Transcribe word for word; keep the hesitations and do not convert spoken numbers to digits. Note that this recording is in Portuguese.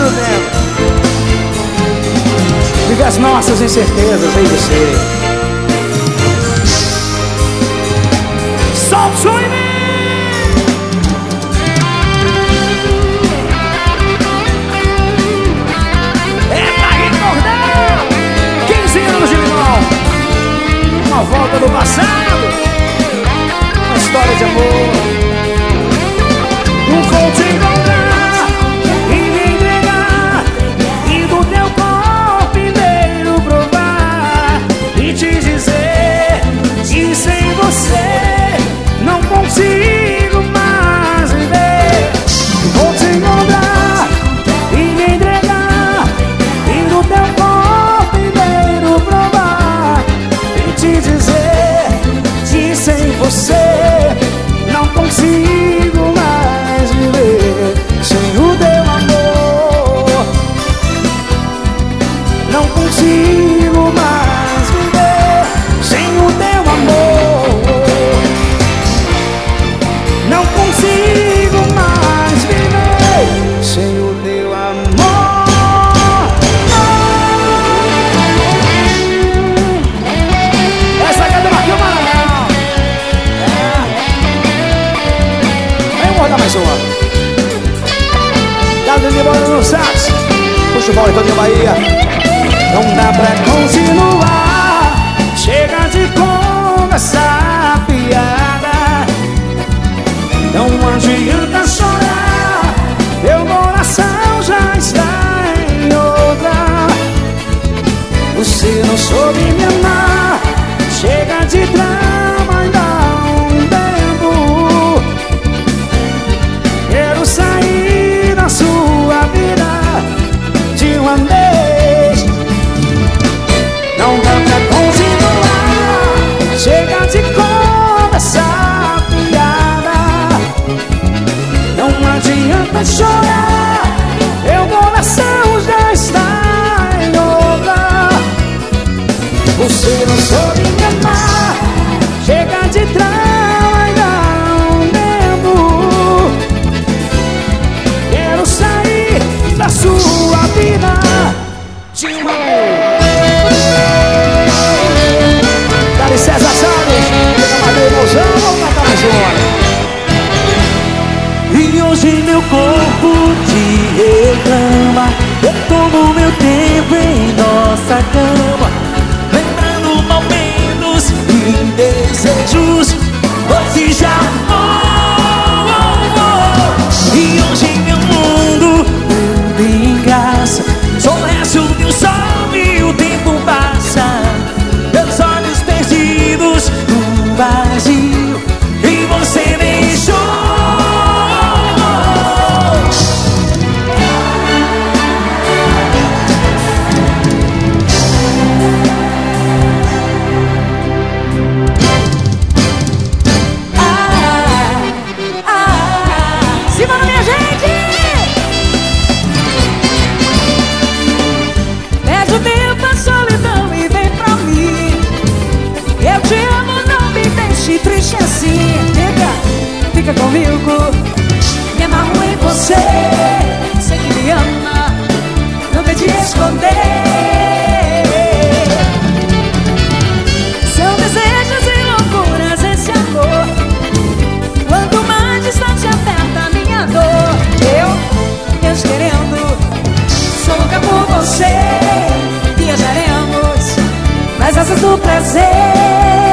do tempo. Vive as nossas incertezas em você. Solta o som em mim. É pra recordar quinze anos de limão. Uma volta do passado. Uma história de amor. Não vou te encontrar e me entregar, e do teu corpo inteiro provar, e te dizer que sem você não consigo mais viver. Vou te encontrar e me entregar, e do teu corpo inteiro provar, e te dizer que sem você não consigo mais viver. Sem o teu amor não consigo mais viver. Sem o teu amor não consigo mais viver. Sem o teu amor. Essa aqui é do Marquinhos Maranhão. É. Vamos rodar mais uma. Dá de embora no sax. Puxa o bola todo em Bahia. Não dá pra continuar. Chega de conversar piada. Não adianta chorar. Meu coração já está em outra. Você não soube me amar. Chega de drama e dá um tempo. Quero sair da sua vida de uma vez. Não dá pra continuar. Chega de conversar piada. Não adianta chorar. Meu coração já está em outra. Você não soube me amar. Chega de drama e dá um tempo. Quero sair da sua vida de uma vez. Dali César Salles, fica mais de emoção, vamos cantar mais uma. E hoje meu corpo te reclama. Eu tomo meu tempo em nossa cama, lembrando momentos e desejos. Hoje já oh, oh, oh. E hoje meu mundo não tem graça. Só resta o meu sol e o tempo passa. Meus olhos perdidos no vazio, e você deixou. Triste assim, fica, fica comigo. Me amarro em você, sei que me ama, não tente esconder. São desejos e loucuras esse amor. Quanto mais distante aperta a minha dor. Eu, eu te querendo, sou louca por você. Viajaremos nas asas do prazer.